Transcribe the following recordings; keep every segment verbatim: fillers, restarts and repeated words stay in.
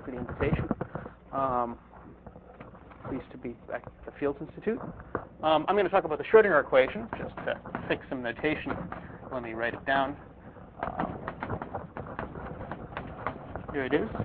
for the invitation. Um, pleased to be back at the Fields Institute. Um, I'm going to talk about the Schrodinger equation, just to fix some notation. Let me write it down. Uh, here it is,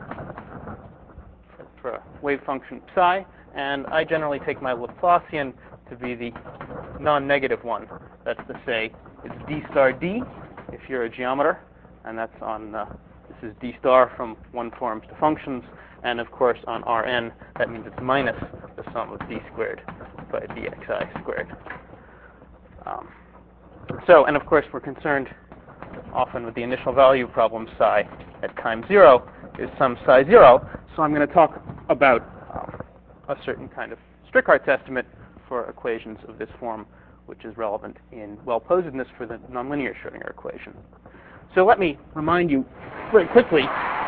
for, for a wave function psi. And I generally take my Laplacian to be the non-negative one. That's to say, it's d star d if you're a geometer, and that's on, uh, this is d star from one forms to functions, and of course on Rn, that means it's minus the sum of d squared by dxi squared. Um, so, and of course we're concerned often with the initial value problem psi at time zero is some psi zero, so I'm going to talk about um, a certain kind of Strickhart's estimate for equations of this form, which is relevant in well-posedness for the nonlinear Schrodinger equation. So let me remind you very quickly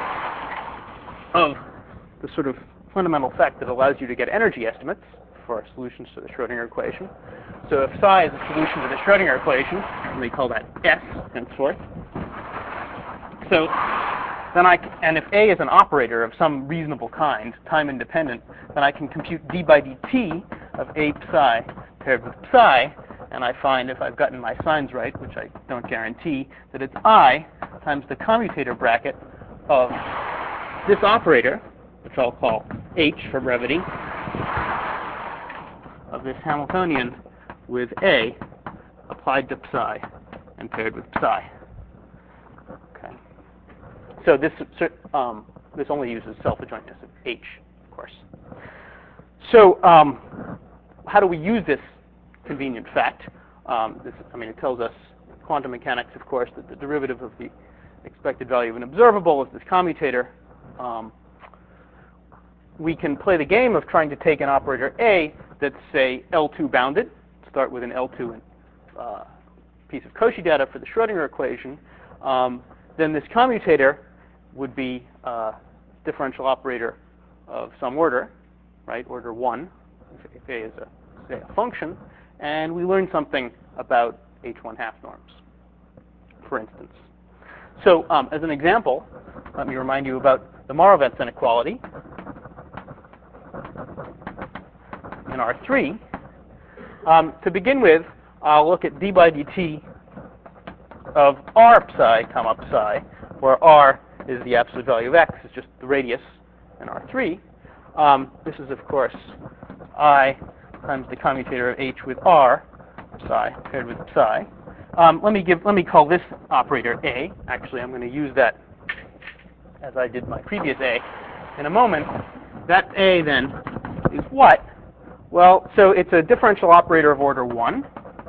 of the sort of fundamental fact that allows you to get energy estimates for solutions to the Schrodinger equation. So if psi is a solution to the Schrodinger equation, let me call that S henceforth. So then I, and if A is an operator of some reasonable kind, time independent, then I can compute d by dt of A psi paired with psi, and I find, if I've gotten my signs right, which I don't guarantee, that it's I times the commutator bracket of this operator, which I'll call H for brevity, of this Hamiltonian with A applied to psi and paired with psi. Okay. So this um, this only uses self-adjointness of H, of course. So um, how do we use this convenient fact? Um, this, I mean, it tells us quantum mechanics, of course, that the derivative of the expected value of an observable is this commutator. Um, we can play the game of trying to take an operator A that's, say, L two bounded, start with an L two uh, piece of Cauchy data for the Schrodinger equation. Um, then this commutator would be a differential operator of some order, right, order one, if A is a, say, a function. And we learn something about H one half norms, for instance. So um, as an example, let me remind you about the Moravec inequality in R three. Um, to begin with, I'll look at d by dt of r psi comma psi, where r is the absolute value of x, is just the radius in R three. Um, this is, of course, I times the commutator of h with r psi paired with psi. Um, let me give. Let me call this operator A. Actually, I'm going to use that as I did my previous A in a moment. That A then is what? Well, so it's a differential operator of order one.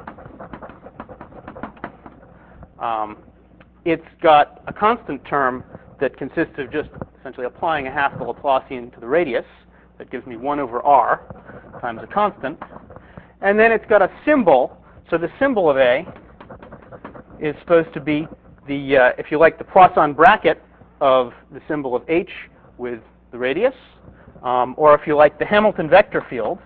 Um, it's got a constant term that consists of just essentially applying a half the Laplacian to the radius. That gives me one over r times a constant. And then it's got a symbol. So the symbol of A is supposed to be the, uh, if you like, the Poisson bracket of the symbol of H with the radius. Um, or if you like, the Hamilton vector field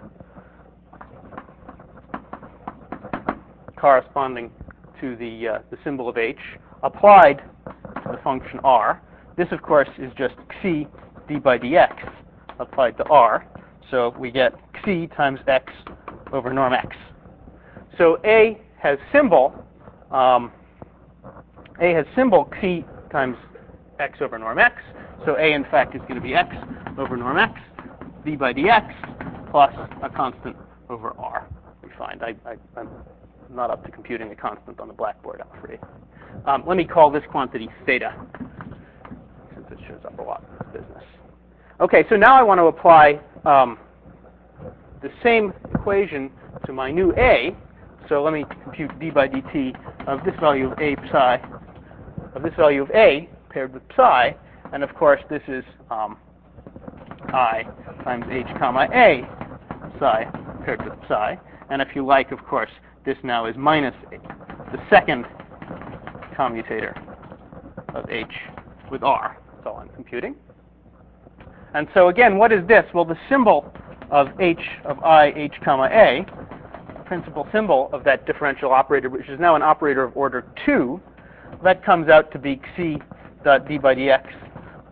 corresponding to the, uh, the symbol of H applied to the function r. This, of course, is just xi d by dx applied to r. So we get xi times x over norm x. So A has symbol, um, A has symbol xi times x over norm x. So A, in fact, is going to be x over norm x, d by dx, plus a constant over r. We find I, I, I'm not up to computing a constant on the blackboard, I'm afraid. Um, let me call this quantity theta, since it shows up a lot in this business. Okay, so now I want to apply um, the same equation to my new A. So let me compute d by dt of this value of A psi, of this value of A paired with psi. And of course, this is um, I times H comma A psi paired with psi. And if you like, of course, this now is minus the second commutator of H with R. That's all I'm computing. And so again, what is this? Well, the symbol of H of I, H comma A, principal symbol of that differential operator, which is now an operator of order two, that comes out to be xi dot d by dx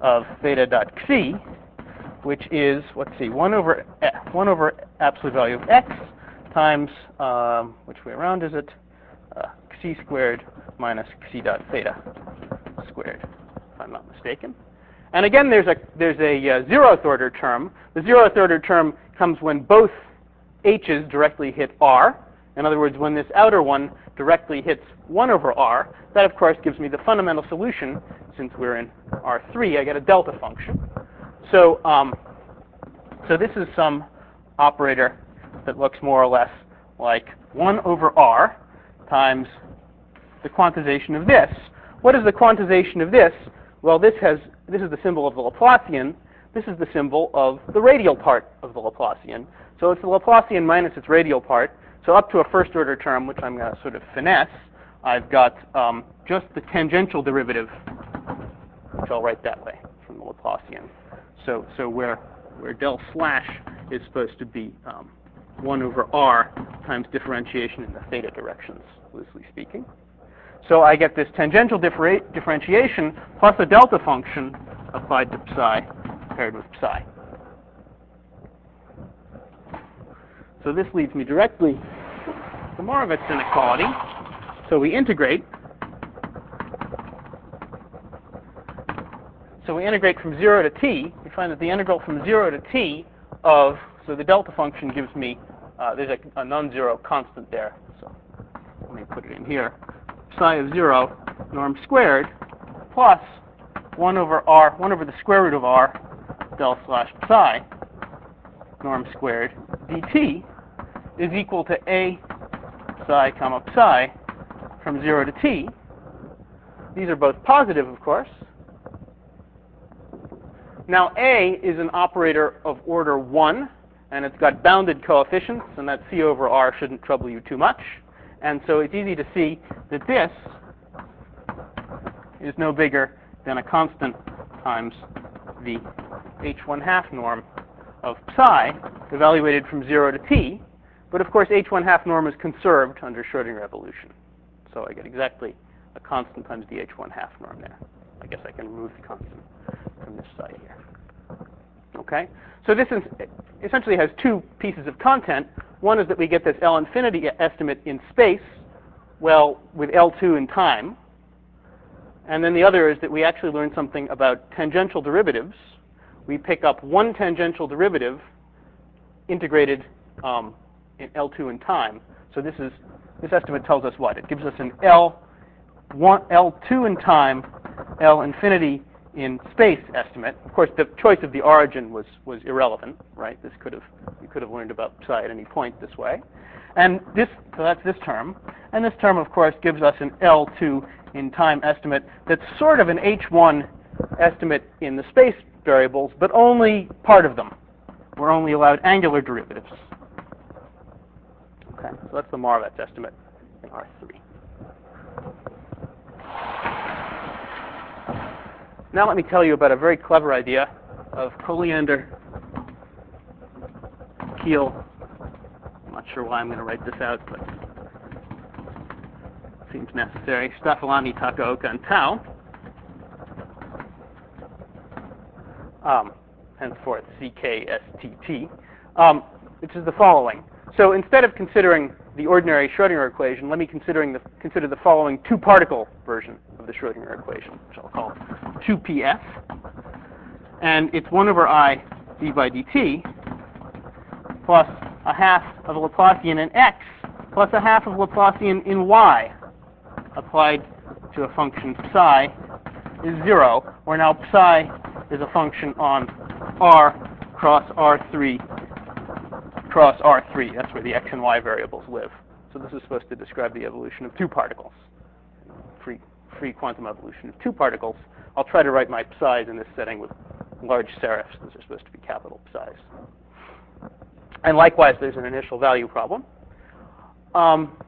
of theta dot xi, which is, let's see, one over one over absolute value of x times, um, which way around is it? Uh, xi squared minus xi dot theta squared, if I'm not mistaken. And again, there's a there's a uh, zeroth order term. The zeroth order term comes when both h's directly hit r. In other words, when this outer one directly hits one over r, that of course gives me the fundamental solution. Since we're in R three, I get a delta function. So, um, so this is some operator that looks more or less like one over r times the quantization of this. What is the quantization of this? Well, this has this is the symbol of the Laplacian. This is the symbol of the radial part of the Laplacian. So it's the Laplacian minus its radial part. So up to a first order term, which I'm going to sort of finesse, I've got um, just the tangential derivative, which I'll write that way from the Laplacian. So so where where del slash is supposed to be um, one over r times differentiation in the theta directions, loosely speaking. So I get this tangential differ differentiation plus a delta function applied to psi paired with psi. So this leads me directly to Moravec's inequality. So we integrate. So we integrate from zero to t. We find that the integral from zero to t of, so the delta function gives me, uh, there's a, a non-zero constant there. So let me put it in here. Psi of zero norm squared plus one over r, one over the square root of r del slash psi norm squared dt is equal to a psi comma psi from zero to t. These are both positive, of course. Now a is an operator of order one, and it's got bounded coefficients, and that c over r shouldn't trouble you too much. And so it's easy to see that this is no bigger than a constant times the h one half norm of psi, evaluated from zero to t. But of course, h one half norm is conserved under Schrodinger evolution. So I get exactly a constant times the h one half norm there. I guess I can remove the constant from this side here. Okay? So this is, essentially has two pieces of content. One is that we get this L infinity estimate in space, well, with L two in time. And then the other is that we actually learn something about tangential derivatives. We pick up one tangential derivative integrated um, in L two in time. So this is this estimate tells us what? It gives us an L one, L two in time, L infinity in space estimate. Of course, the choice of the origin was was irrelevant, right? This could have you could have learned about psi at any point this way. And this, so that's this term. And this term, of course, gives us an L two in time estimate that's sort of an H one estimate in the space variables, but only part of them. We're only allowed angular derivatives. Okay, so that's the Moravec estimate in R three. Now let me tell you about a very clever idea of Colliander, Kiel. I'm not sure why I'm going to write this out, but it seems necessary. Staffelani, Takaoka, and Tau. Um, henceforth, C K S T T, um, which is the following. So instead of considering the ordinary Schrodinger equation, let me considering the, consider the following two-particle version of the Schrodinger equation, which I'll call two P F. And it's one over I d by dt plus a half of a Laplacian in x plus a half of Laplacian in y applied to a function psi is zero, where now psi is a function on R cross R three cross R three. That's where the x and y variables live. So this is supposed to describe the evolution of two particles, free, free quantum evolution of two particles. I'll try to write my psi's in this setting with large serifs. Those are supposed to be capital psi's. And likewise, there's an initial value problem. Um,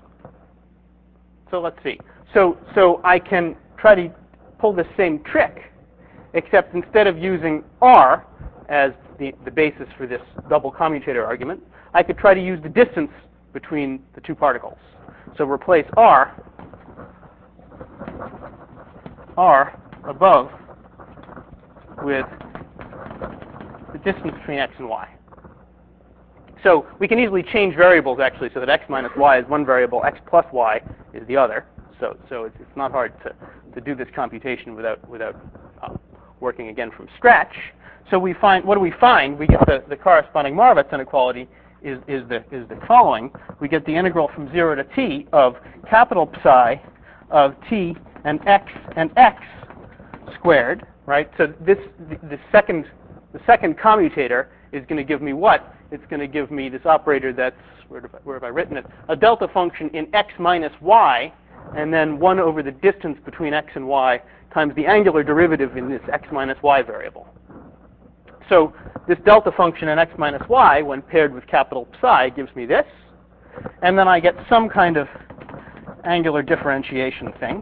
so let's see. So, so I can try to pull the same trick, except instead of using R as the, the basis for this double commutator argument, I could try to use the distance between the two particles. So replace R, R above with the distance between x and y. So we can easily change variables, actually, so that x minus y is one variable, x plus y is the other. So, so it's, it's not hard to, to do this computation without, without uh, working again from scratch. So we find, what do we find? We get the, the corresponding Moravec inequality is, is, the, is the following. We get the integral from zero to t of capital psi of t and x and x squared, right? So this, the, the second, the second commutator is going to give me what? It's going to give me this operator that's, where have, I, where have I written it? A delta function in x minus y, and then one over the distance between x and y times the angular derivative in this x minus y variable. So this delta function in x minus y, when paired with capital psi, gives me this. And then I get some kind of angular differentiation thing.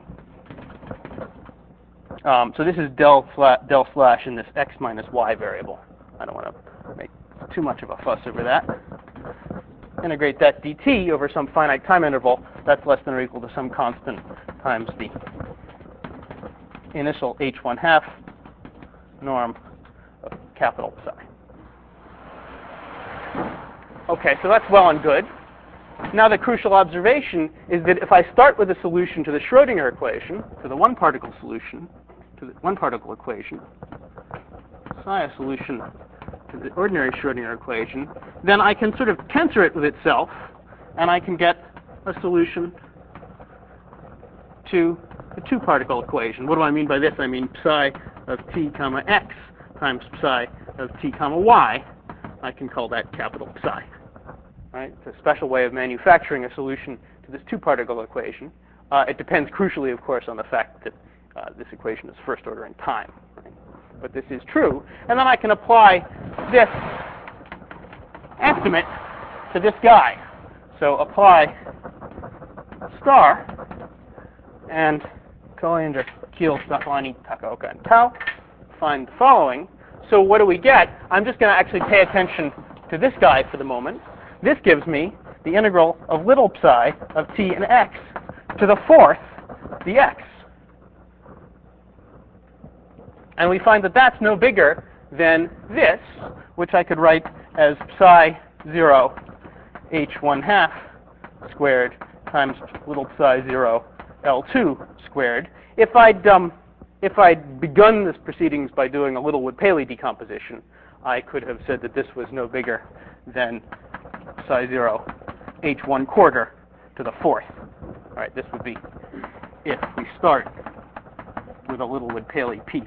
Um, so this is del, flat, del slash in this x minus y variable. I don't want to make too much of a fuss over that. Integrate that dt over some finite time interval. That's less than or equal to some constant times the initial h one half norm of capital psi. Okay, so that's well and good. Now the crucial observation is that if I start with a solution to the Schrodinger equation, to the one-particle solution, to the one-particle equation, psi a solution to the ordinary Schrodinger equation, then I can sort of tensor it with itself, and I can get a solution to the two-particle equation. What do I mean by this? I mean psi of t comma x times psi of t comma y. I can call that capital psi. Right? It's a special way of manufacturing a solution to this two-particle equation. Uh, it depends crucially, of course, on the fact that uh, this equation is first order in time. Right? But this is true. And then I can apply this estimate to this guy. So apply star and Colliander, Kiel, Stafani, Takaoka, and Tau. Find the following. So what do we get? I'm just going to actually pay attention to this guy for the moment. This gives me the integral of little psi of t and x to the fourth dx. And we find that that's no bigger than this, which I could write as psi zero h one half squared times little psi zero L two squared. If I'd um, if I'd begun this proceedings by doing a Littlewood-Paley decomposition, I could have said that this was no bigger than psi zero h one quarter to the fourth. All right, this would be if we start with a Littlewood-Paley piece.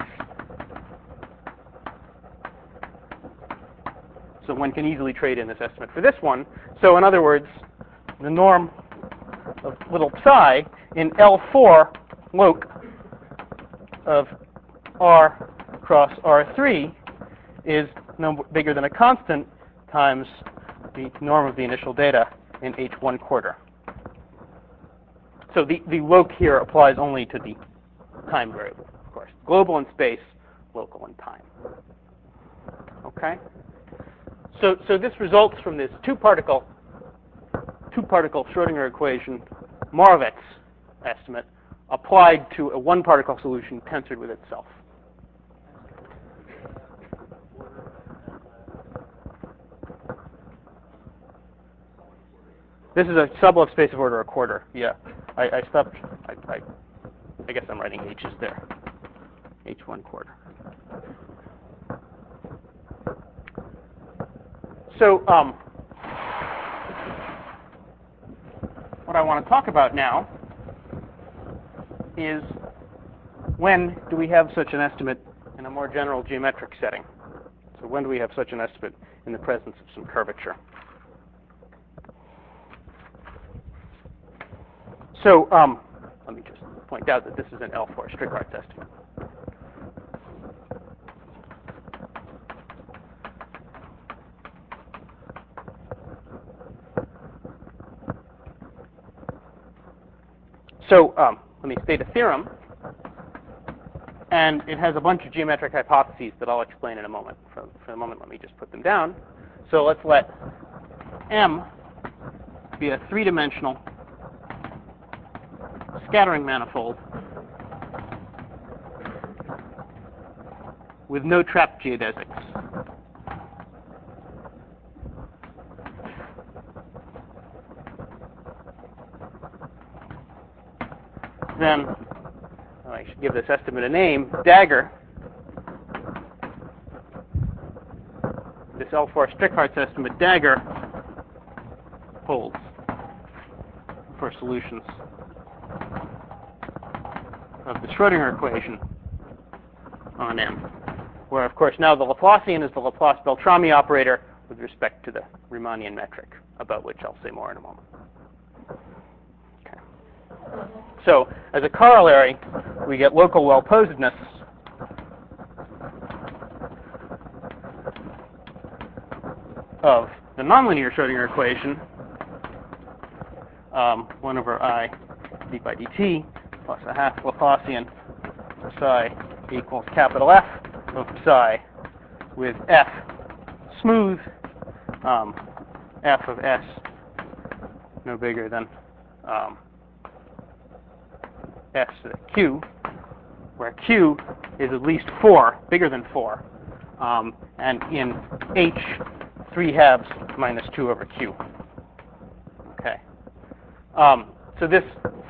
So one can easily trade in this estimate for this one. So in other words, the norm of little psi in L four log of R cross R three is no bigger than a constant times the norm of the initial data in h one quarter. So the, the loc here applies only to the time variable, of course. Global in space, local in time. Okay? So, so this results from this two-particle two-particle Schrodinger equation, Moravec estimate, applied to a one-particle solution tensored with itself. This is a sublove space of order a quarter. Yeah, I, I stopped. I, I, I guess I'm writing h's there. h one quarter. So um, what I want to talk about now is when do we have such an estimate in a more general geometric setting? So when do we have such an estimate in the presence of some curvature? So um, let me just point out that this is an L four Strickhartz estimate. So um, let me state a theorem, and it has a bunch of geometric hypotheses that I'll explain in a moment. For, for the moment, let me just put them down. So let's let M be a three-dimensional scattering manifold with no trapped geodesics. Then, oh, I should give this estimate a name, dagger. This L four Strickhartz estimate, dagger, holds for solutions of the Schrodinger equation on M, where, of course, now the Laplacian is the Laplace-Beltrami operator with respect to the Riemannian metric, about which I'll say more in a moment. Okay. So, as a corollary, we get local well-posedness of the nonlinear Schrodinger equation, um, one over I d by dt plus a half Laplacian psi equals capital F of psi with F smooth, um, F of S no bigger than um, S to the Q, where Q is at least four, bigger than four, um, and in H, three halves minus two over Q. Okay. Um, so this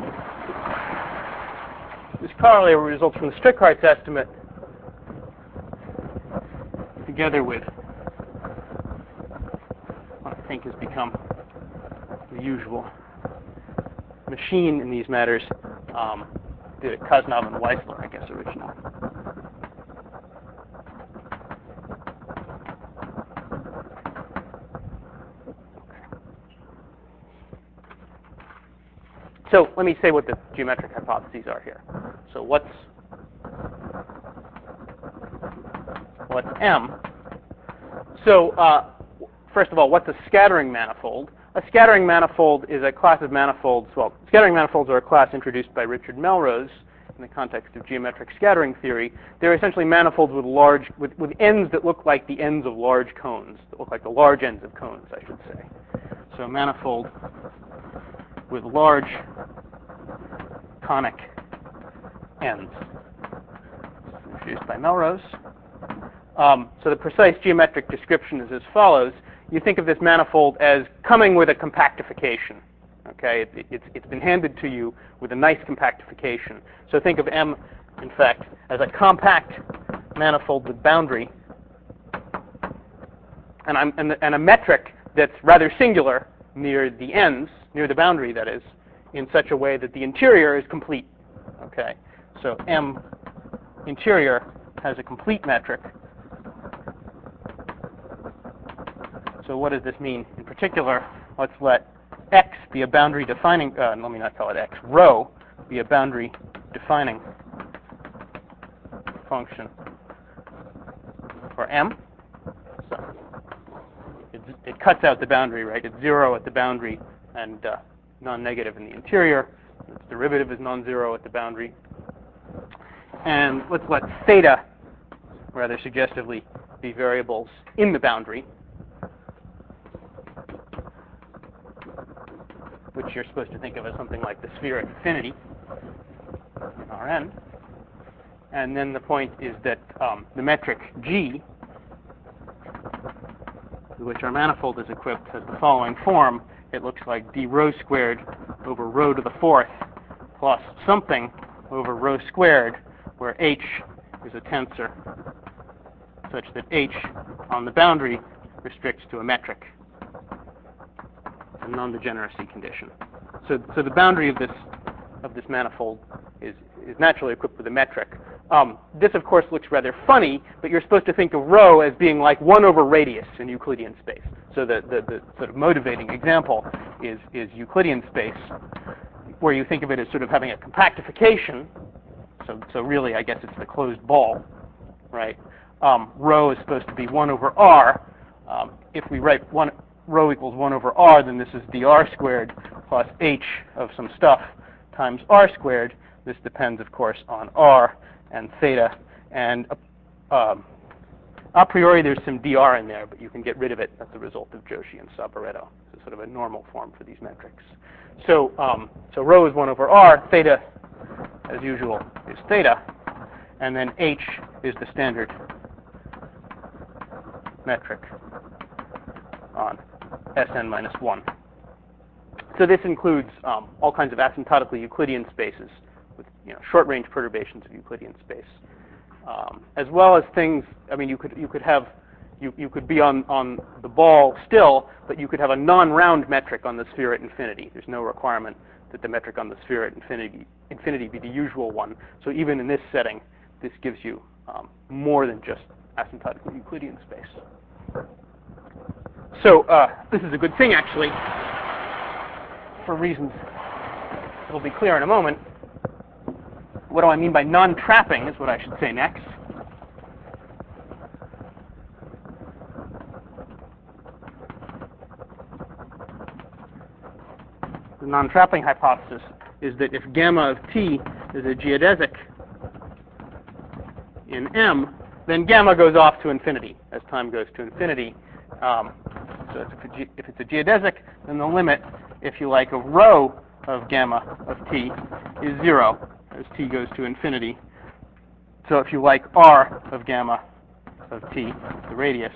this corollary results from the Strickhartz estimate, together with what I think has become the usual machine in these matters, um, the Kasnov and Weissler, I guess, originally. So let me say what the geometric hypotheses are here. So what's what's M? So uh, first of all, what's a scattering manifold? A scattering manifold is a class of manifolds. Well, scattering manifolds are a class introduced by Richard Melrose in the context of geometric scattering theory. They're essentially manifolds with large, with, with ends that look like the ends of large cones, that look like the large ends of cones, I should say. So a manifold with large conic ends, introduced by Melrose. Um, so the precise geometric description is as follows. You think of this manifold as coming with a compactification. Okay, it, it, it's, it's been handed to you with a nice compactification. So think of M, in fact, as a compact manifold with boundary, and, I'm, and, the, and a metric that's rather singular near the ends, near the boundary, that is, in such a way that the interior is complete. Okay, so M interior has a complete metric. So what does this mean? In particular, let's let X be a boundary defining, uh, let me not call it X, rho be a boundary defining function for M. So it, it cuts out the boundary, right? It's zero at the boundary and uh, non-negative in the interior. Its derivative is non-zero at the boundary. And let's let theta, rather suggestively, be variables in the boundary, which you're supposed to think of as something like the sphere at infinity in Rn. And then the point is that um, the metric G, with which our manifold is equipped, has the following form. It looks like d rho squared over rho to the fourth plus something over rho squared, where H is a tensor such that H on the boundary restricts to a metric, a non-degeneracy condition. So, so the boundary of this of this manifold is is naturally equipped with a metric. Um, this, of course, looks rather funny, but you're supposed to think of rho as being like one over radius in Euclidean space. So the, the, the sort of motivating example is, is Euclidean space, where you think of it as sort of having a compactification. So, so really, I guess it's the closed ball, right? Um, rho is supposed to be one over r. Um, if we write one rho equals one over r, then this is dr squared plus h of some stuff times r squared. This depends, of course, on r and theta, and um, a priori there's some dr in there, but you can get rid of it as a result of Joshi and Sabaretto. It's sort of a normal form for these metrics. So, um, so rho is one over r, theta, as usual, is theta, and then h is the standard metric on Sn minus one. So this includes um, all kinds of asymptotically Euclidean spaces with you know, short-range perturbations of Euclidean space, um, as well as things. I mean, you could you could have you you could be on on the ball still, but you could have a non-round metric on the sphere at infinity. There's no requirement that the metric on the sphere at infinity infinity be the usual one. So even in this setting, this gives you um, more than just asymptotically Euclidean space. So uh, this is a good thing, actually, for reasons that will be clear in a moment. What do I mean by non-trapping is what I should say next. The non-trapping hypothesis is that if gamma of t is a geodesic in M, then gamma goes off to infinity as time goes to infinity. Um, so if, if it's a geodesic, then the limit, if you like, of rho of gamma of t is zero as t goes to infinity. So if you like, r of gamma of t, the radius,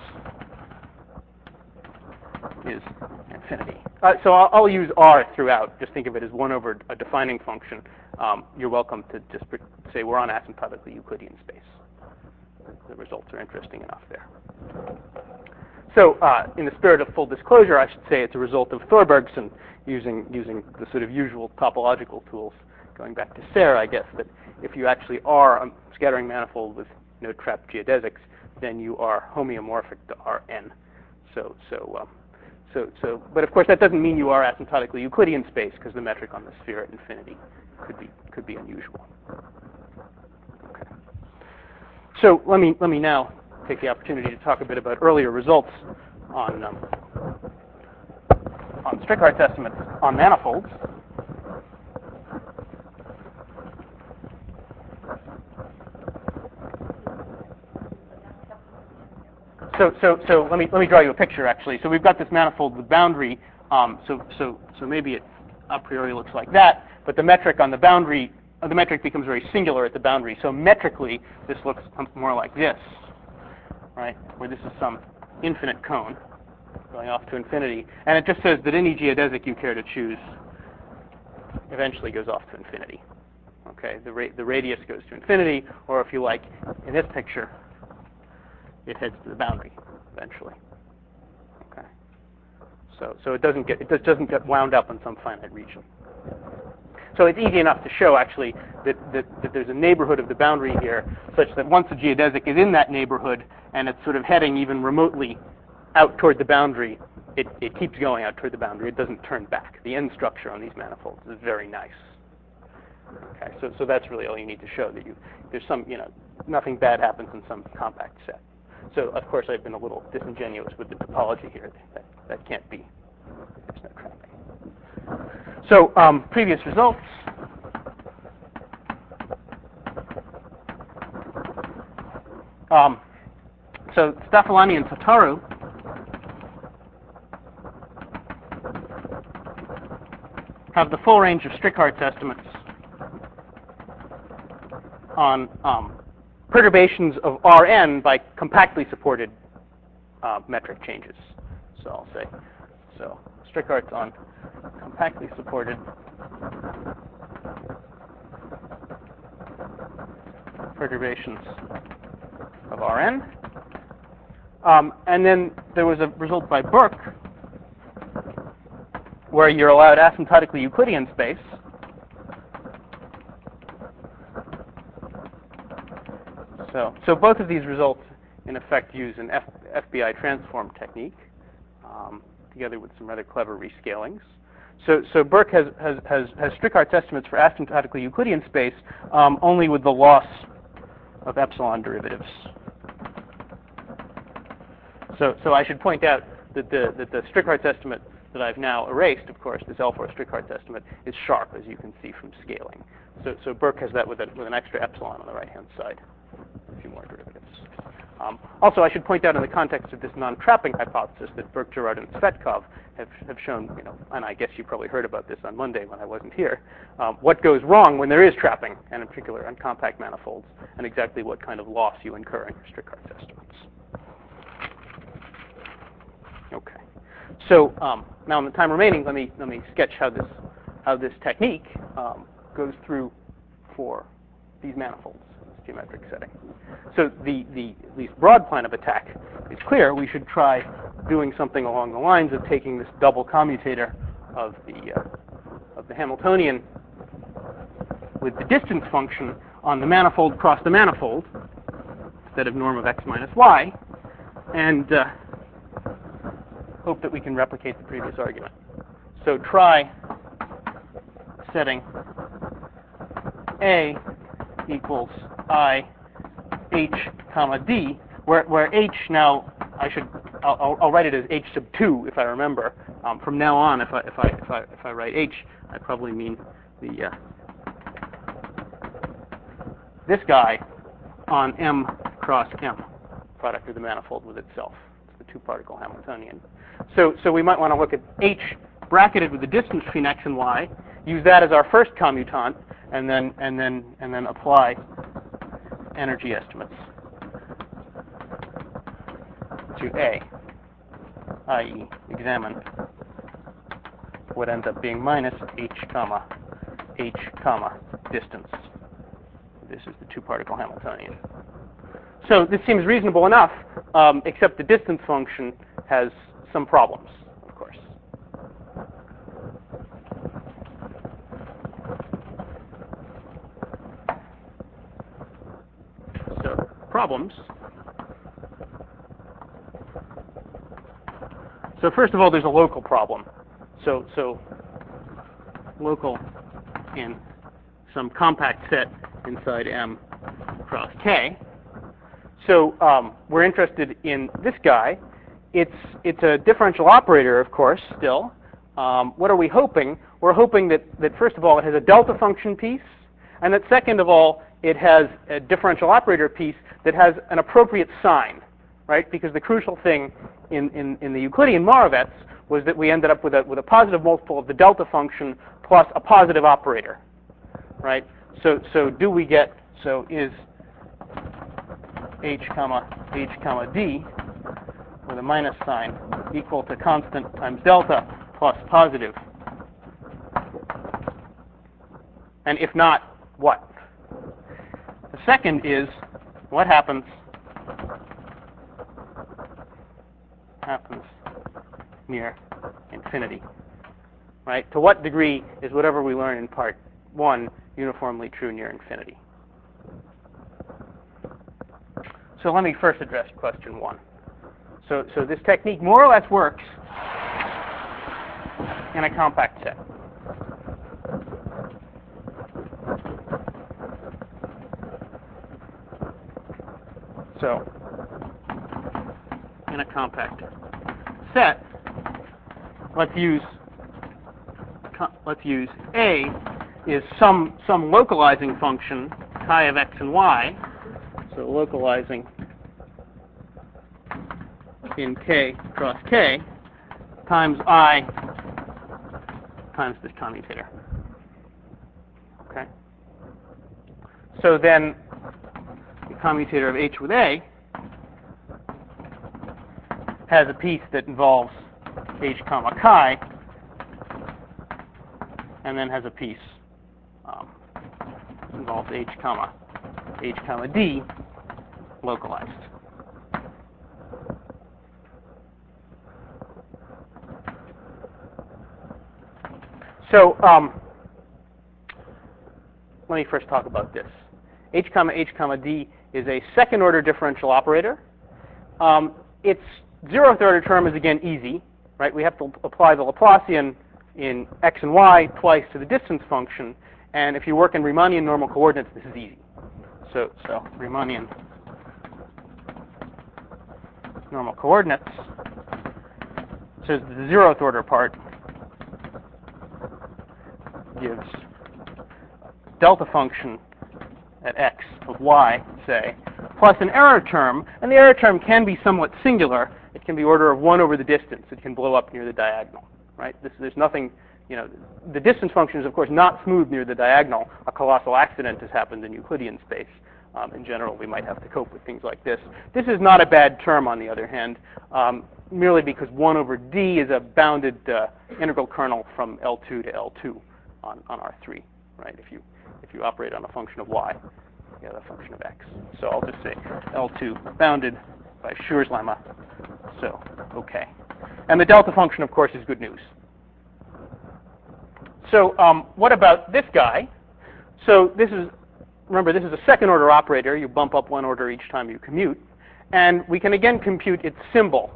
is infinity. Uh, so I'll, I'll use r throughout. Just think of it as one over a defining function. Um, you're welcome to just say we're on asymptotically Euclidean space. The results are interesting enough there. So uh, in the spirit of full disclosure, I should say it's a result of Thorbergson using using the sort of usual topological tools. Going back to Serre, I guess, that if you actually are a scattering manifold with no trapped geodesics, then you are homeomorphic to Rn. So so um, so so. But of course, that doesn't mean you are asymptotically Euclidean space, because the metric on the sphere at infinity could be could be unusual. Okay. So let me let me now take the opportunity to talk a bit about earlier results on um, on Strickhart's estimates on manifolds. So so so let me let me draw you a picture actually. So we've got this manifold with boundary. Um, so so so maybe it a priori looks like that, but the metric on the boundary, uh, the metric becomes very singular at the boundary. So metrically, this looks more like this, right? Where this is some infinite cone going off to infinity, and it just says that any geodesic you care to choose eventually goes off to infinity. Okay, the ra the radius goes to infinity, or if you like, in this picture, it heads to the boundary eventually. Okay, so so it doesn't get it just doesn't get wound up in some finite region. So it's easy enough to show actually that, that that there's a neighborhood of the boundary here, such that once a geodesic is in that neighborhood and it's sort of heading even remotely out toward the boundary, it it keeps going out toward the boundary. It doesn't turn back. The end structure on these manifolds is very nice. Okay, so so that's really all you need to show, that you there's some you know nothing bad happens in some compact set. So of course I've been a little disingenuous with the topology here. That that can't be. There's no trapping. So um, previous results. Um, so Staffolani and Tataru have the full range of Strickhart's estimates on um, perturbations of Rn by compactly supported uh, metric changes. So I'll say, so Strickhart's on compactly supported perturbations of Rn. Um, and then there was a result by Burke where you're allowed asymptotically Euclidean space. So, so both of these results, in effect, use an F, FBI transform technique, um, together with some rather clever rescalings. So, so Burke has, has, has, has Strickhart's estimates for asymptotically Euclidean space um, only with the loss of epsilon derivatives. So, so I should point out that the, that the Strickhart's estimate that I've now erased, of course, this L four Strickhart's estimate, is sharp, as you can see from scaling. So, so Burke has that with, a, with an extra epsilon on the right-hand side. A few more derivatives. Um, also, I should point out in the context of this non-trapping hypothesis that Burke, Girard, and Svetkov have, have shown, you know, and I guess you probably heard about this on Monday when I wasn't here, um, what goes wrong when there is trapping, and in particular on compact manifolds, and exactly what kind of loss you incur in your Strickhart's estimates. So um, now in the time remaining, let me let me sketch how this how this technique um, goes through for these manifolds in this geometric setting. So the the at least broad plan of attack is clear. We should try doing something along the lines of taking this double commutator of the uh, of the Hamiltonian with the distance function on the manifold cross the manifold instead of norm of x minus y, and uh, hope that we can replicate the previous argument. So try setting A equals I h comma d, where where h now I should I'll, I'll write it as h sub two if I remember. Um, from now on, if I if I if I if I write h, I probably mean the uh, this guy on M cross M, product of the manifold with itself. It's the two-particle Hamiltonian. So so we might want to look at h bracketed with the distance between x and y, use that as our first commutant, and then and then and then apply energy estimates to A, that is examine what ends up being minus h comma h comma distance. This is the two-particle Hamiltonian. So this seems reasonable enough, um, except the distance function has some problems, of course. So problems. So first of all, there's a local problem. So so local in some compact set inside M cross K. So um, we're interested in this guy. It's it's a differential operator, of course, still. Um, what are we hoping? We're hoping that, that, first of all, it has a delta function piece, and that, second of all, it has a differential operator piece that has an appropriate sign, right? Because the crucial thing in, in, in the Euclidean Moravets was that we ended up with a, with a positive multiple of the delta function plus a positive operator, right? So, so do we get, so is h comma h comma d with a minus sign equal to constant times delta plus positive? And if not, what? The second is, what happens happens near infinity, right? To what degree is whatever we learn in part one uniformly true near infinity? So let me first address question one. So, so this technique more or less works in a compact set. So in a compact set, let's use let's use A is some some localizing function chi of x and y. So localizing in K cross K times I times this commutator. Okay. So then the commutator of H with A has a piece that involves H comma chi, and then has a piece um, that involves H comma H comma D localized. So um, let me first talk about this. H comma H comma D is a second order differential operator. Um, its zeroth order term is again easy, right? We have to apply the Laplacian in x and y twice to the distance function, and if you work in Riemannian normal coordinates, this is easy. So, so Riemannian normal coordinates says the zeroth order part gives delta function at x of y, say, plus an error term, and the error term can be somewhat singular. It can be order of one over the distance. It can blow up near the diagonal, right? This, there's nothing, you know, the distance function is, of course, not smooth near the diagonal. A colossal accident has happened in Euclidean space. Um, in general, we might have to cope with things like this. This is not a bad term, on the other hand, um, merely because one over d is a bounded uh, integral kernel from L two to L two on, on R three, right? If you if you operate on a function of y, you have a function of x. So I'll just say L two bounded by Schur's lemma. So okay, and the delta function, of course, is good news. So um, what about this guy? So this is, remember, this is a second order operator. You bump up one order each time you commute. And we can again compute its symbol.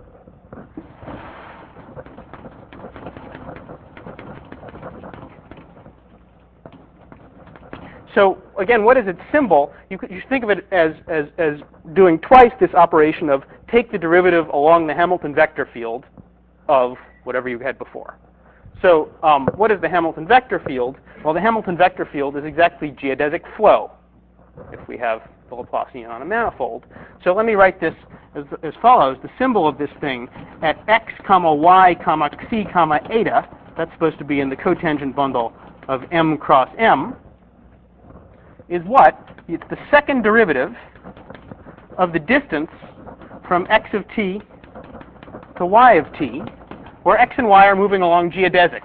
So again, what is its symbol? You could you should think of it as, as, as doing twice this operation of take the derivative along the Hamilton vector field of whatever you had before. So um, what is the Hamilton vector field? Well, the Hamilton vector field is exactly geodesic flow if we have the Laplacian on a manifold. So let me write this as, as follows. The symbol of this thing at x comma y comma xi comma eta, that's supposed to be in the cotangent bundle of m cross m, is what? It's the second derivative of the distance from x of t to y of t, where x and y are moving along geodesics.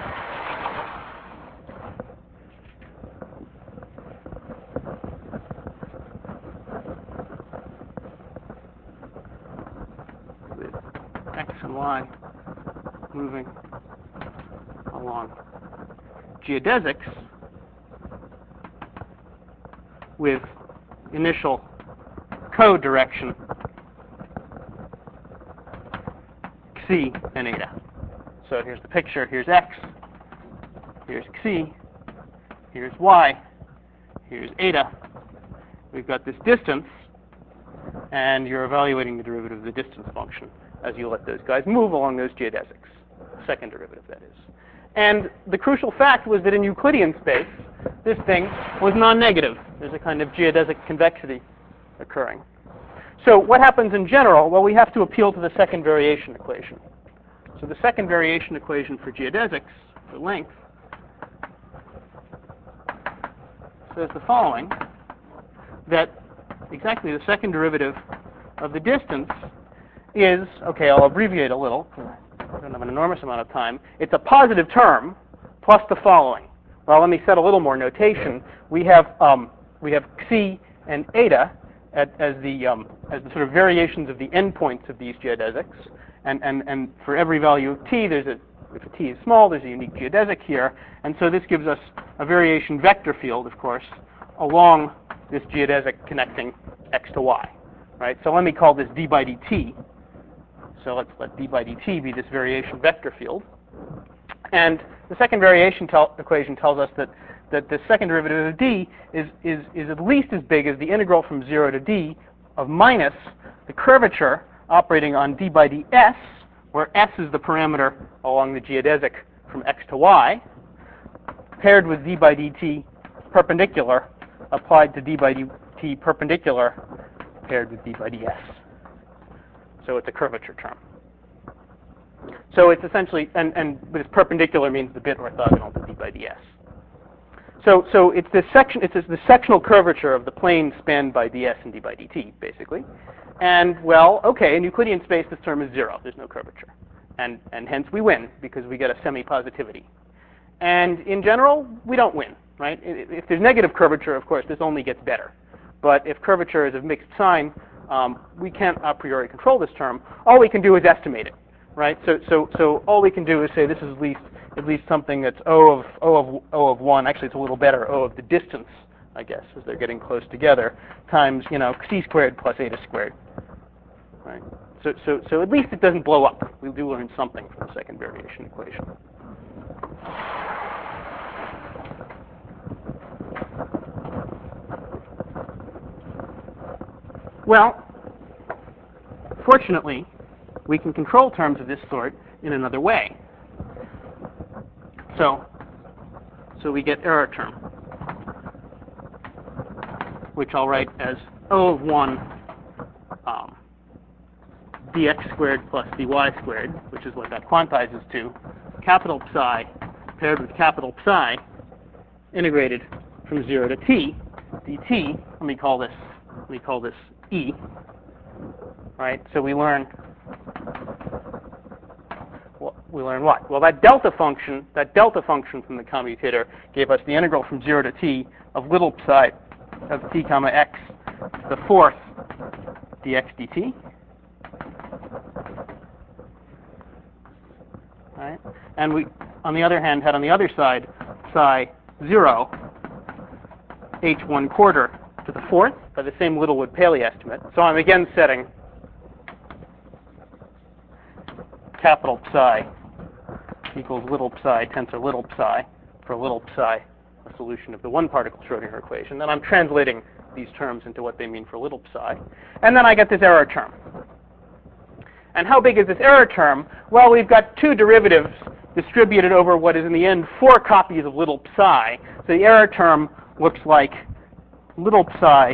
With x and y moving along geodesics with initial co-direction xi and eta. So here's the picture. Here's x. Here's xi. Here's y. Here's eta. We've got this distance, and you're evaluating the derivative of the distance function as you let those guys move along those geodesics. Second derivative, that is. And the crucial fact was that in Euclidean space, this thing was non-negative. There's a kind of geodesic convexity occurring. So what happens in general? Well, we have to appeal to the second variation equation. So the second variation equation for geodesics, for length, says the following, that exactly the second derivative of the distance is, okay, I'll abbreviate a little, I don't have an enormous amount of time. It's a positive term plus the following. Well, let me set a little more notation. We have um, we have xi and eta at, as the um, as the sort of variations of the endpoints of these geodesics, and and and for every value of t, there's a if t is small, there's a unique geodesic here, and so this gives us a variation vector field, of course, along this geodesic connecting x to y, right? So let me call this d by dt. So let's let d by dt be this variation vector field. And the second variation tel- equation tells us that, that the second derivative of d is, is, is at least as big as the integral from zero to d of minus the curvature operating on d by ds, where s is the parameter along the geodesic from x to y, paired with d by dt perpendicular applied to d by dt perpendicular paired with d by ds. So it's a curvature term. So it's essentially, and, and this perpendicular means the bit orthogonal to d by ds. So, so it's this section, it's this, the sectional curvature of the plane spanned by ds and d by dt, basically. And well, okay, in Euclidean space, this term is zero. There's no curvature, and and hence we win because we get a semi-positivity. And in general, we don't win, right? If there's negative curvature, of course, this only gets better. But if curvature is of mixed sign, um, we can't a priori control this term. All we can do is estimate it. Right, so so so all we can do is say this is at least at least something that's O of O of O of one. Actually, it's a little better. O of the distance, I guess, as they're getting close together, times you know xi squared plus eta squared. Right. So so so at least it doesn't blow up. We do learn something from the second variation equation. Well, fortunately, we can control terms of this sort in another way. So, so we get error term, which I'll write as O of one um, dx squared plus dy squared, which is what that quantizes to, capital psi paired with capital psi, integrated from zero to t, dt, let me call this, let me call this E, right? So we learn, well, we learn what? Well, that delta function, that delta function from the commutator gave us the integral from zero to t of little psi of t comma x to the fourth dx dt. Right? And we, on the other hand, had on the other side psi zero h one quarter to the fourth by the same Littlewood-Paley estimate. So I'm again setting capital psi equals little psi tensor little psi for little psi, a solution of the one particle Schrodinger equation. Then I'm translating these terms into what they mean for little psi. And then I get this error term. And how big is this error term? Well, we've got two derivatives distributed over what is in the end four copies of little psi. So the error term looks like little psi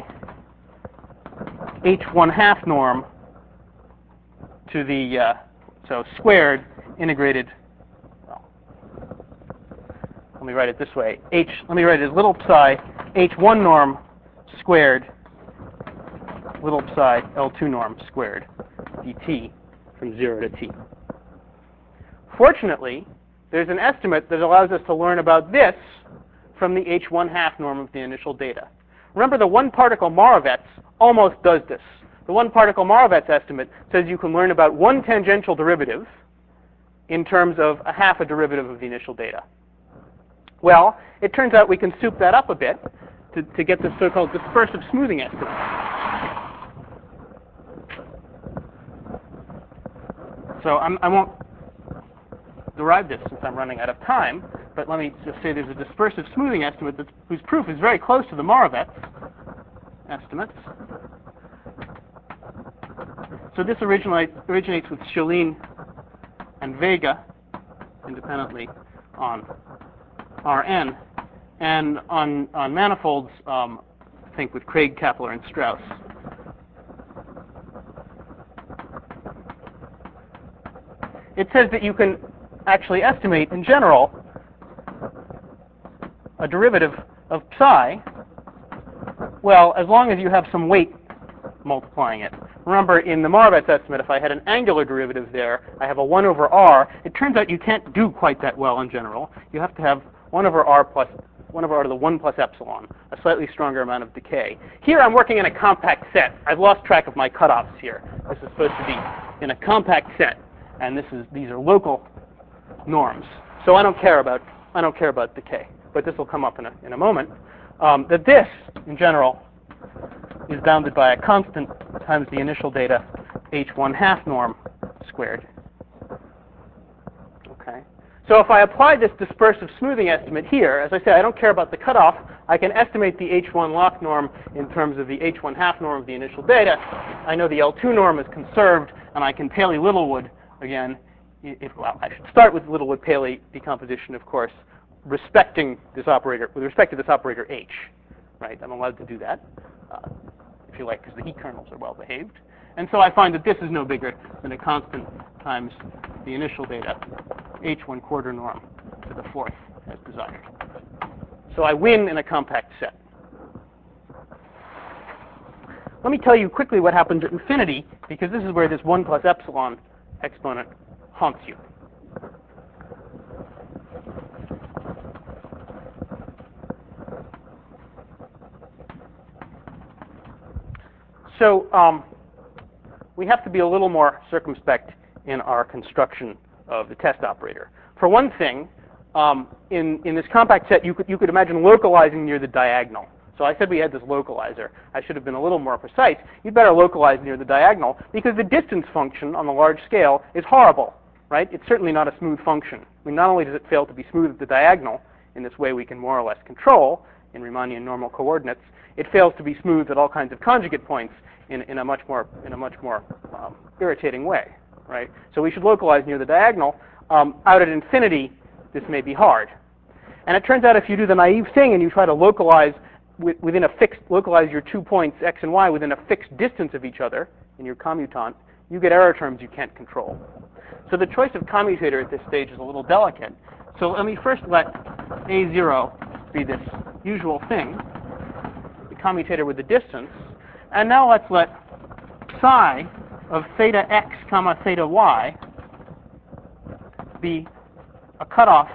h one half norm to the, uh, so squared integrated, well, let me write it this way. H, let me write it as little psi h one norm squared little psi L two norm squared dt from zero to t. Fortunately, there's an estimate that allows us to learn about this from the h one half norm of the initial data. Remember, the one particle Moravec almost does this. The one particle Moravec estimate says you can learn about one tangential derivative in terms of a half a derivative of the initial data. Well, it turns out we can soup that up a bit to, to get the so-called dispersive smoothing estimate. So I'm, I won't derive this since I'm running out of time, but let me just say there's a dispersive smoothing estimate that's, whose proof is very close to the Moravec estimates. So this originate, originates with Shalin and Vega independently on Rn, and on, on manifolds, um, I think with Craig, Kapler, and Strauss. It says that you can actually estimate, in general, a derivative of psi, well, as long as you have some weight multiplying it. Remember, in the Moravec estimate, if I had an angular derivative there, I have a one over r. It turns out you can't do quite that well in general. You have to have one over r plus one over r to the one plus epsilon, a slightly stronger amount of decay. Here I'm working in a compact set. I've lost track of my cutoffs here. This is supposed to be in a compact set, and this is these are local norms. So I don't care about I don't care about decay, but this will come up in a in a moment. Um, that this, in general, is bounded by a constant times the initial data h one half norm squared. Okay. So if I apply this dispersive smoothing estimate here, as I say, I don't care about the cutoff. I can estimate the h one lock norm in terms of the h one half norm of the initial data. I know the L two norm is conserved, and I can Paley Littlewood again. If, well, I should start with Littlewood-Paley decomposition, of course, respecting this operator with respect to this operator h. Right? I'm allowed to do that, uh, if you like, because the heat kernels are well behaved. And so I find that this is no bigger than a constant times the initial data h one quarter norm to the fourth as desired. So I win in a compact set. Let me tell you quickly what happens at infinity, because this is where this one plus epsilon exponent haunts you. So um, we have to be a little more circumspect in our construction of the test operator. For one thing, um, in, in this compact set, you could, you could imagine localizing near the diagonal. So I said we had this localizer. I should have been a little more precise. You'd better localize near the diagonal, because the distance function on the large scale is horrible, right? It's certainly not a smooth function. I mean, not only does it fail to be smooth at the diagonal, in this way we can more or less control in Riemannian normal coordinates, it fails to be smooth at all kinds of conjugate points in, in a much more in a much more um, irritating way, right? So we should localize near the diagonal. Um, out at infinity, this may be hard. And it turns out if you do the naive thing and you try to localize wi- within a fixed, localize your two points x and y within a fixed distance of each other in your commutant, you get error terms you can't control. So the choice of commutator at this stage is a little delicate. So let me first let A zero be this usual thing, the commutator with the distance. And now let's let psi of theta x comma theta y be a cutoff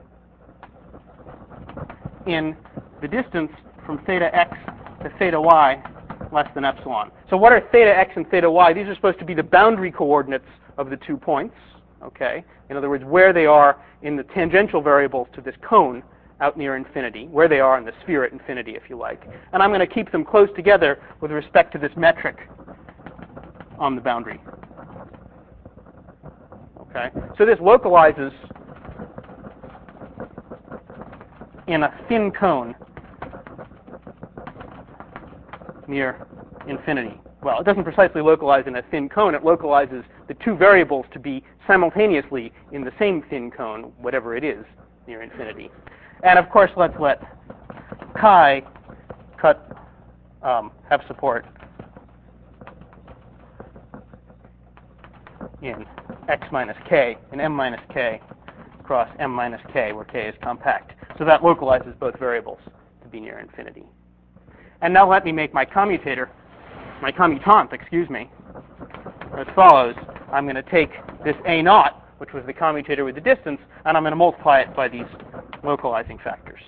in the distance from theta x to theta y less than epsilon. So what are theta x and theta y? These are supposed to be the boundary coordinates of the two points. Okay? In other words, where they are in the tangential variables to this cone out near infinity, where they are in the sphere at infinity, if you like. And I'm going to keep them close together with respect to this metric on the boundary. Okay? So this localizes in a thin cone near infinity. Well, it doesn't precisely localize in a thin cone. It localizes the two variables to be simultaneously in the same thin cone, whatever it is, near infinity. And of course, let's let chi cut um, have support in x minus k, in m minus k across m minus k, where k is compact. So that localizes both variables to be near infinity. And now let me make my commutator, my commutant, excuse me, as follows. I'm going to take this a naught, which was the commutator with the distance, and I'm going to multiply it by these localizing factors.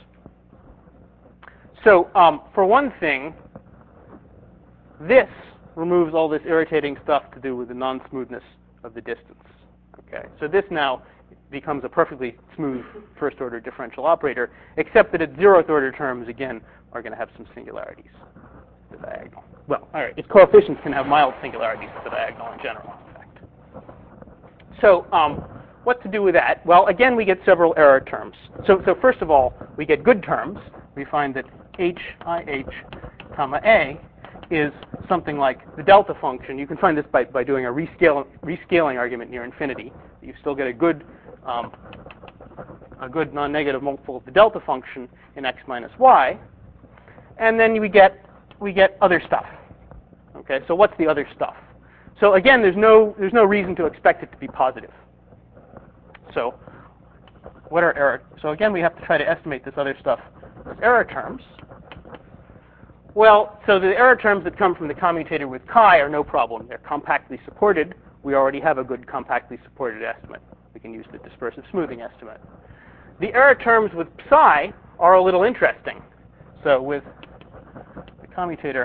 So um, for one thing, this removes all this irritating stuff to do with the non-smoothness of the distance. Okay, so this now becomes a perfectly smooth first-order differential operator, except that its zeroth-order terms, again, are going to have some singularities at the diagonal. Well, all right, its coefficients can have mild singularities at the diagonal in general, in fact. So um, what to do with that? Well, again, we get several error terms. So, so first of all, we get good terms. We find that h I h comma a is something like the delta function. You can find this by, by doing a rescale, rescaling argument near infinity. You still get a good um, a good non-negative multiple of the delta function in x minus y. And then we get we get other stuff. Okay, so what's the other stuff? So again, there's no there's no reason to expect it to be positive. So what are error? So again, we have to try to estimate this other stuff as error terms. Well, so the error terms that come from the commutator with chi are no problem. They're compactly supported. We already have a good compactly supported estimate. We can use the dispersive smoothing estimate. The error terms with psi are a little interesting. So with the commutator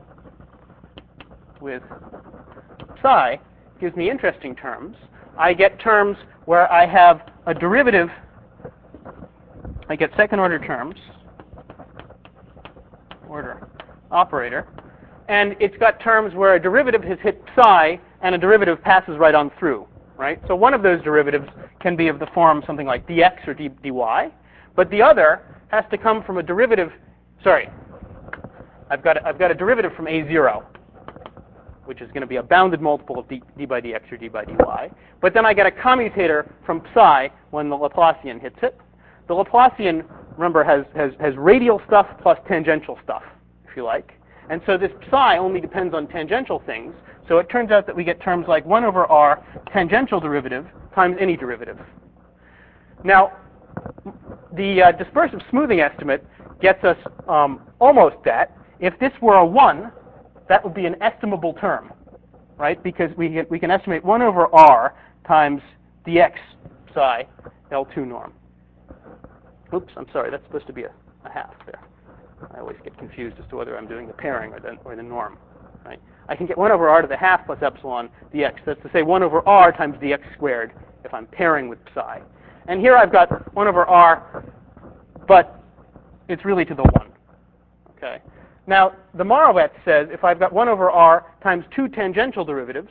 with psi gives me interesting terms. I get terms where I have a derivative. I get second order terms, order operator, and it's got terms where a derivative has hit psi and a derivative passes right on through, right? So one of those derivatives can be of the form something like dx or d, dy, but the other has to come from a derivative, sorry, I've got a, I've got a derivative from a zero, which is going to be a bounded multiple of d, d by dx or d by dy, but then I get a commutator from psi when the Laplacian hits it. The Laplacian, remember, has, has, has radial stuff plus tangential stuff, if you like. And so this psi only depends on tangential things. So it turns out that we get terms like one over r tangential derivative times any derivative. Now, the uh, dispersive smoothing estimate gets us um, almost that. If this were a one, that would be an estimable term, right? Because we, get, we can estimate one over r times dx psi L two norm. Oops, I'm sorry, that's supposed to be a, a half there. I always get confused as to whether I'm doing the pairing or the, or the norm. Right? I can get one over r to the half plus epsilon dx. That's to say one over r times dx squared if I'm pairing with psi. And here I've got one over r, but it's really to the one. Okay. Now, the Morawetz says if I've got one over r times two tangential derivatives,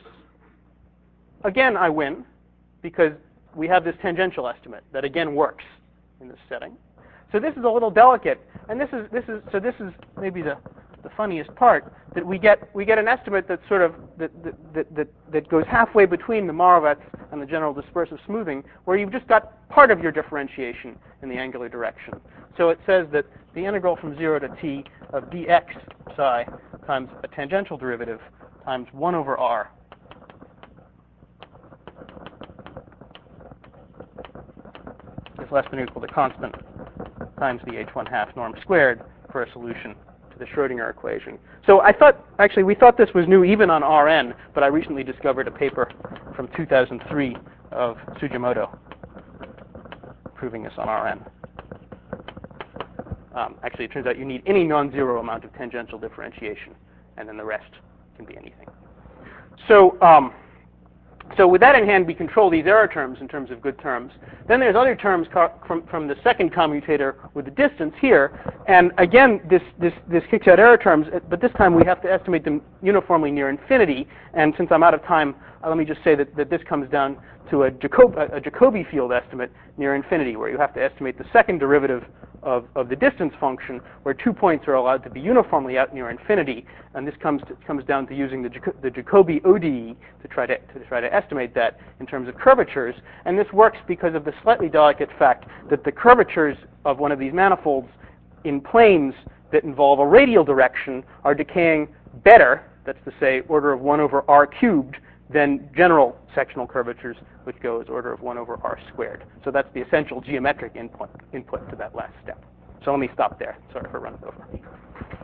again, I win, because we have this tangential estimate that again works in this setting. So this is a little delicate, and this is this is so this is maybe the, the funniest part, that we get we get an estimate that's sort of that that, that that goes halfway between the Morawetz and the general dispersive smoothing, where you've just got part of your differentiation in the angular direction. So it says that the integral from zero to t of dx psi times a tangential derivative times one over r is less than or equal to constant times the h one half norm squared for a solution to to the Schrodinger equation. So I thought, actually, we thought this was new even on R N, but I recently discovered a paper from two thousand three of Sugimoto proving this on R N. Um, actually, it turns out you need any non-zero amount of tangential differentiation, and then the rest can be anything. So, um, so with that in hand, we control these error terms in terms of good terms. Then there's other terms from, from the second commutator with the distance here. And again, this, this, this kicks out error terms, but this time we have to estimate them uniformly near infinity. And since I'm out of time, uh, let me just say that, that this comes down to a, Jacob, a, a Jacobi field estimate near infinity, where you have to estimate the second derivative of, of the distance function, where two points are allowed to be uniformly out near infinity. And this comes to, comes down to using the, Jaco the Jacobi O D E to try to, to try to estimate that in terms of curvatures. And this works because of the slightly delicate fact that the curvatures of one of these manifolds in planes that involve a radial direction are decaying better, that's to say order of one over r cubed, than general sectional curvatures, which go as order of one over r squared. So that's the essential geometric input, input to that last step. So let me stop there. Sorry for running over.